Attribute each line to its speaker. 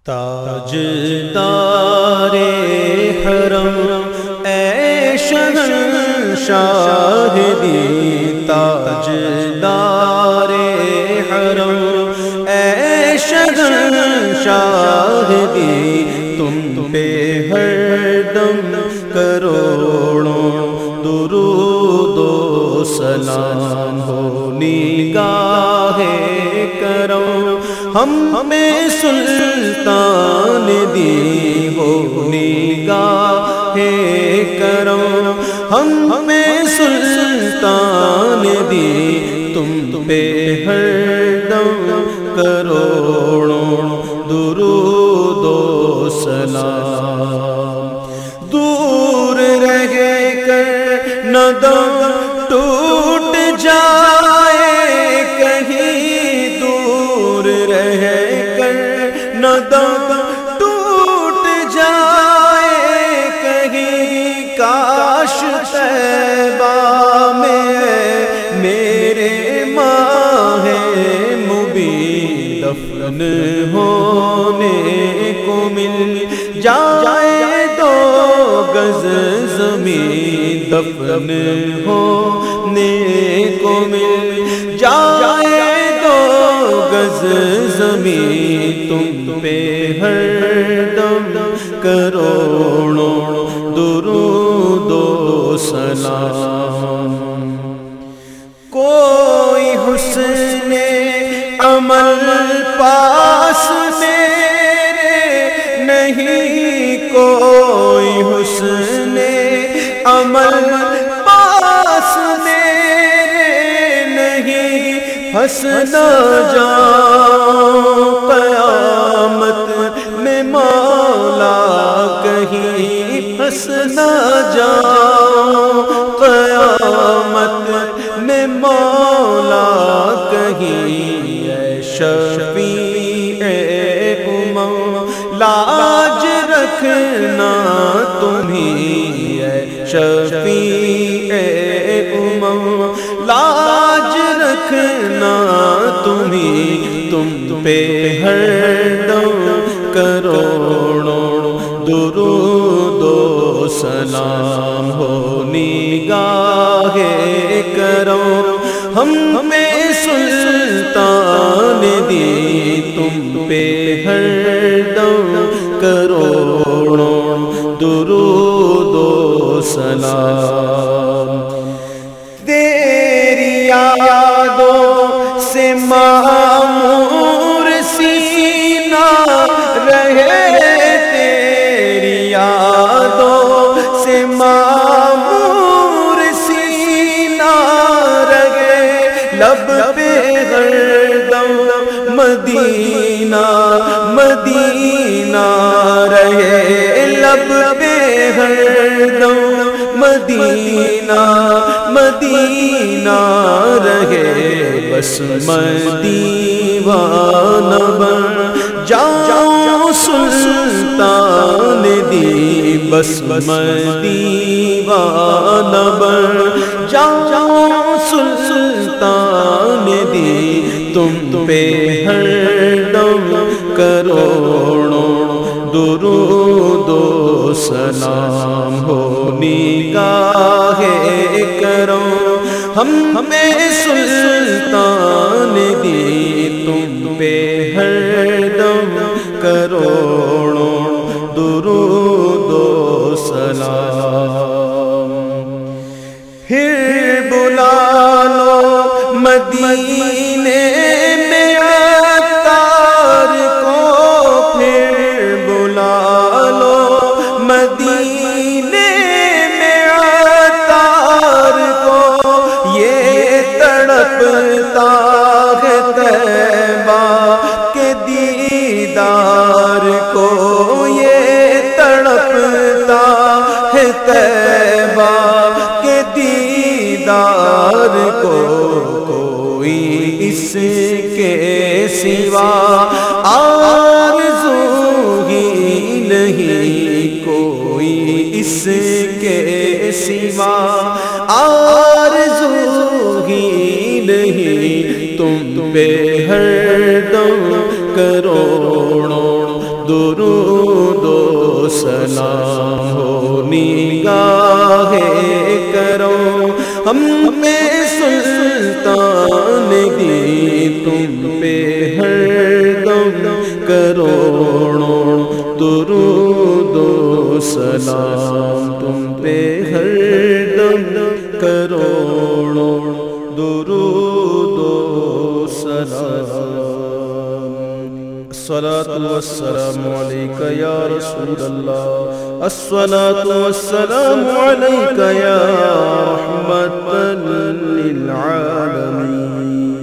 Speaker 1: تاجدار حرم اے شہنشاہ دی، تاجدار حرم اے شہنشاہ دی، تم پہ ہر دم کروڑوں درود و سلام ہو نگاہ کرم، ہم میں سلطان دی ہو نگاہ کرم، ہم میں سلطان دی، تم پہ ہر دم کروڑوں درود و سلام، دور رہ کر نہ دم ٹوٹ جائے کہیں، دور رہ کر نہ دم ٹوٹ جائے کہیں، کاش طیبہ میں میرے ماہ مبین دفن ہونے کو مل جائے، دو گز زمین دفن ہونے کو مل جائے، دو گز زمین، تم پہ ہر دم کروڑوں درود و سلام، کوئی حسن عمل پاس میرے نہیں، کوئی حسن عمل پاس میرے نہیں، ہنس نہ جاؤں قیامت میں مولا کہیں، ہنس نہ جاؤں قیامت میں مولا کہیں، اے شفیع امم لاج رکھنا تمہیں، اے شفیع امم لاج رکھنا تمہیں، تم پہ ہر دم کروڑوں درود و سلام ہو نگاہ کرم، ہم میں سلطان دی، تم پہ ہر دم کروڑوں درود و سلام، تیری یادوں سے معمور سینہ رہے، تیری یادوں سے معمور سینہ رہے، لب پہ ہر دم مدینہ مدینہ رہے، لب پہ ہر دم مدینہ مدینہ رہے، بس میں دیوانہ بن جاؤں سلطان دی، بس میں دیوانہ بن جاؤں سلطان دی، تم پہ ہر دم کروڑوں درود و سلام ہو نگاہ کرم، ہم میں سلطان دی، تم پہ ہر دم کروڑوں درود و سلام، پھر بلا لو مدینے میں عطار کو، پھر بلا لو مدینے میں عطار کو، یہ تڑپتا ہے طیبہ کے دیدار کو، یہ تڑپتا ہے طیبہ کے دیدار کو، کوئی اس کے سوا آرزو ہی نہیں، کوئی اس کے سوا آرزو ہی نہیں، تم پہ ہر دم کروڑوں درود و سلام ہو نگاہ کرو ہم پہ سلطانگی تم پہ ہر دم کروڑوں درود و سلام تم پہ ہر دم کروڑوں درود و سلام الصلاة والسلام عليك يا رسول الله الصلاة والسلام عليك يا رحمة للعالمين